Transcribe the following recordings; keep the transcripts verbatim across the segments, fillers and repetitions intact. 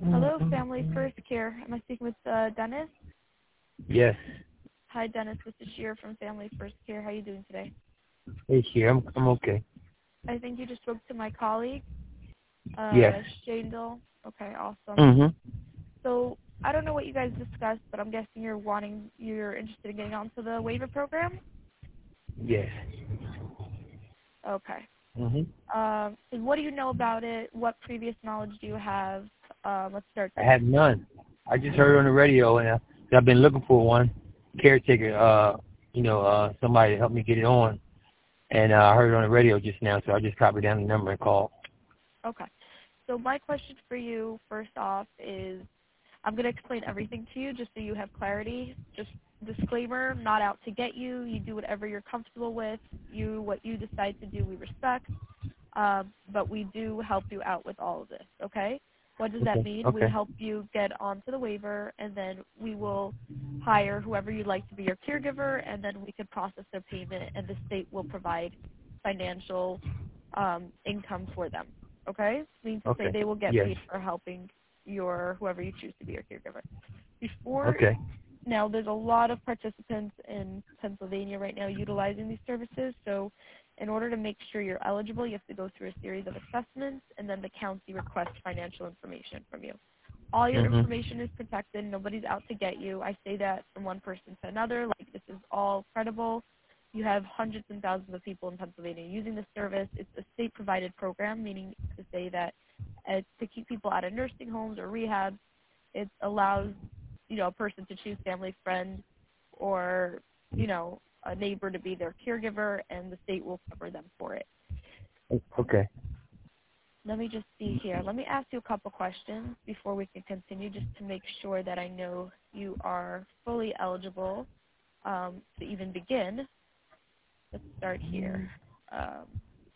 Hello, Family First Care. Am I speaking with uh, Dennis? Yes. Hi, Dennis. This is Sheer from Family First Care. How are you doing today? Hey, Sheer. I'm, I'm okay. I think you just spoke to my colleague, uh, Yes. Shandel. Okay, awesome. Mm-hmm. So I don't know what you guys discussed, but I'm guessing you're wanting, you're interested in getting onto the waiver program? Yes. Okay. Mm-hmm. Um, so what do you know about it? What previous knowledge do you have? Um, let's start I there. have none. I just heard it on the radio, and I, I've been looking for one caretaker, uh, you know, uh, somebody to help me get it on. And uh, I heard it on the radio just now, so I just copied down the number and called. Okay. So my question for you, first off, is I'm going to explain everything to you just so you have clarity. Just disclaimer, not out to get you. You do whatever you're comfortable with. You, what you decide to do, we respect. Um, but we do help you out with all of this, okay? What does that Okay. mean? We Okay. help you get onto the waiver, and then we will hire whoever you'd like to be your caregiver, and then we could process their payment, and the state will provide financial um, income for them, okay? Means to say Okay. they will get Yes. paid for helping your whoever you choose to be your caregiver. Before Okay. now, there's a lot of participants in Pennsylvania right now utilizing these services. So in order to make sure you're eligible, you have to go through a series of assessments, and then the county requests financial information from you. All your Mm-hmm. information is protected. Nobody's out to get you. I say that from one person to another. Like, this is all credible. You have hundreds and thousands of people in Pennsylvania using this service. It's a state-provided program, meaning to say that uh, to keep people out of nursing homes or rehab, it allows, you know, a person to choose family, friend, or, you know, a neighbor to be their caregiver, and the state will cover them for it. Okay. Let me just see here. Let me ask you a couple questions before we can continue, just to make sure that I know you are fully eligible um, to even begin. Let's start here. Um,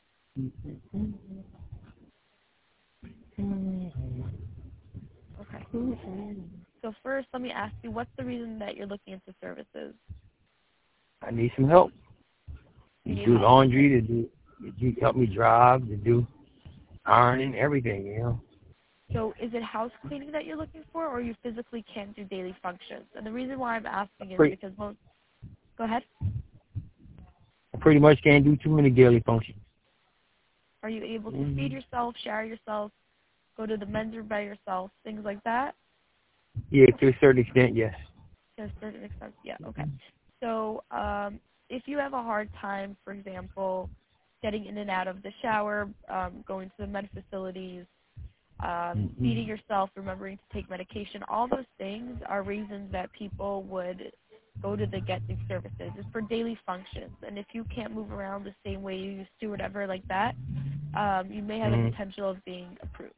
okay. So first, let me ask you, what's the reason that you're looking into services? I need some help. You To need do help. laundry, to do, to help me drive, to do ironing, everything, you know. So is it house cleaning that you're looking for, or you physically can't do daily functions? And the reason why I'm asking is Pretty, because most, go ahead. I pretty much can't do too many daily functions. Are you able to Mm-hmm. feed yourself, shower yourself, go to the men's room by yourself, things like that? Yeah, to a certain extent, yes. To a certain extent, yeah, okay. So um, if you have a hard time, for example, getting in and out of the shower, um, going to the med facilities, um, Mm-hmm. feeding yourself, remembering to take medication, all those things are reasons that people would go to the Get These services. It's for daily functions. And if you can't move around the same way you used to, whatever like that, um, you may have the Mm-hmm. potential of being approved.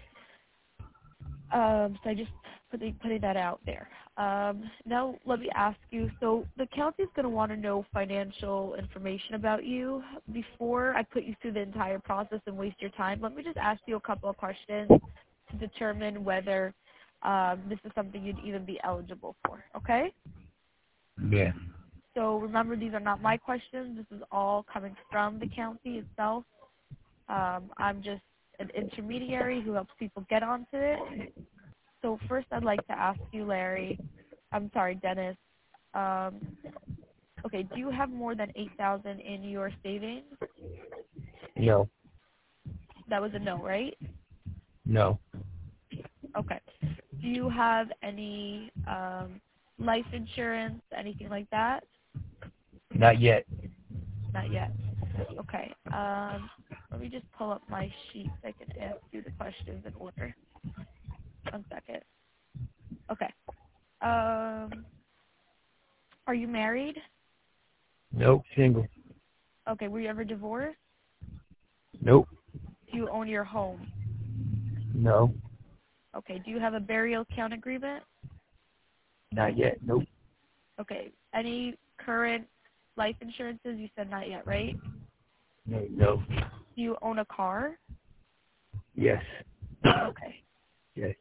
Um, so I just putting putting that out there. Um, now let me ask you. So the county's going to want to know financial information about you before I put you through the entire process and waste your time. Let me just ask you a couple of questions to determine whether um, this is something you'd even be eligible for. Okay? Yeah. So remember, these are not my questions. This is all coming from the county itself. Um, I'm just an intermediary who helps people get onto it. So first, I'd like to ask you, Larry. I'm sorry, Dennis. Um, okay, do you have more than eight thousand in your savings? No. That was a no, right? No. Okay. Do you have any um, life insurance, anything like that? Not yet. Not yet. Okay. Um, let me just pull up my sheet so I can ask you the questions in order. One second. Okay. Um, are you married? Nope. Single. Okay. Were you ever divorced? Nope. Do you own your home? No. Okay. Do you have a burial account agreement? Not yet. Nope. Okay. Any current life insurances? You said not yet, right? No. No. Do you own a car? Yes. Okay. Yes.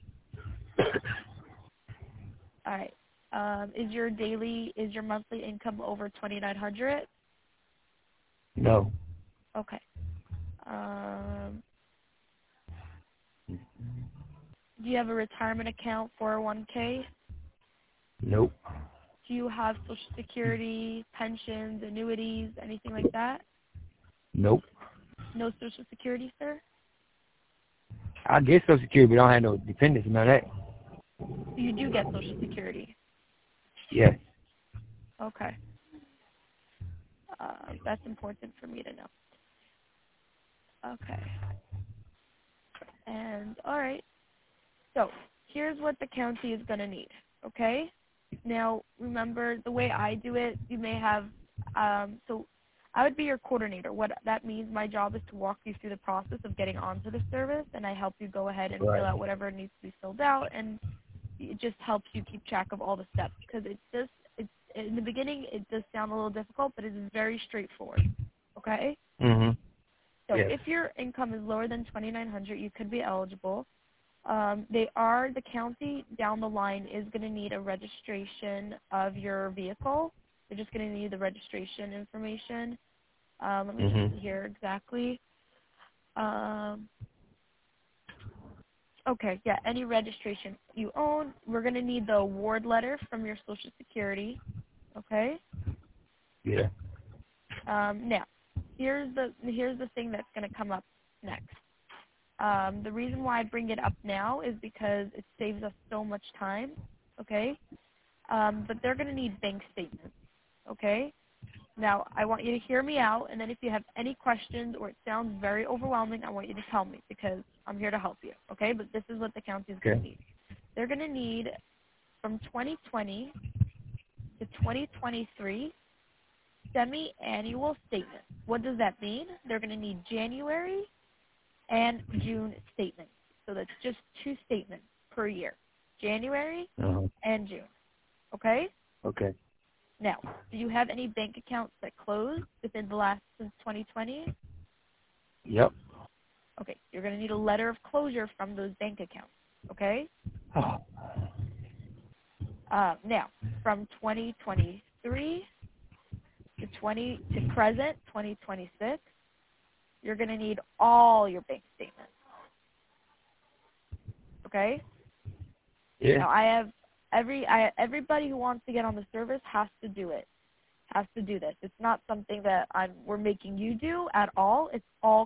All right. Um, is your daily, is your monthly income over twenty-nine hundred? No. Okay. Um, Do you have a retirement account, four oh one k? Nope. Do you have Social Security, pensions, annuities, anything like that? Nope. No Social Security, sir? I get Social Security, but I don't have no dependents, none of that. So you do get Social Security? Yes. Okay. Uh, that's important for me to know. Okay. And, all right. So here's what the county is going to need, okay? Now, remember, the way I do it, you may have, um, so I would be your coordinator. What that means, my job is to walk you through the process of getting onto the service, and I help you go ahead and Right. fill out whatever needs to be filled out, and it just helps you keep track of all the steps, because it does, it's, in the beginning, it does sound a little difficult, but it is very straightforward, okay? Mm-hmm. So Yes. if your income is lower than twenty-nine hundred dollars, you could be eligible. Um, they are, the county down the line is going to need a registration of your vehicle. They're just going to need the registration information. Um, let me Mm-hmm. just see here exactly. Um, okay, yeah, any registration you own. We're going to need the award letter from your Social Security. Okay? Yeah. Um, now, here's the here's the thing that's going to come up next. Um, the reason why I bring it up now is because it saves us so much time, okay? Um, but they're going to need bank statements, okay? Now, I want you to hear me out, and then if you have any questions or it sounds very overwhelming, I want you to tell me because I'm here to help you, okay? But this is what the county is going to Okay. need. They're going to need from twenty twenty to twenty twenty-three semi-annual statements. What does that mean? They're going to need January and June statements. So that's just two statements per year, January Uh-huh. and June. Okay? Okay. Now, do you have any bank accounts that closed within the last, since twenty twenty? Yep. Okay, you're going to need a letter of closure from those bank accounts. Okay? Oh. Uh, now, from twenty twenty-three to twenty to present, twenty twenty-six, you're going to need all your bank statements. Okay? Yeah. Now I have every I everybody who wants to get on the service has to do it. Has to do this. It's not something that I'm we're making you do at all. It's all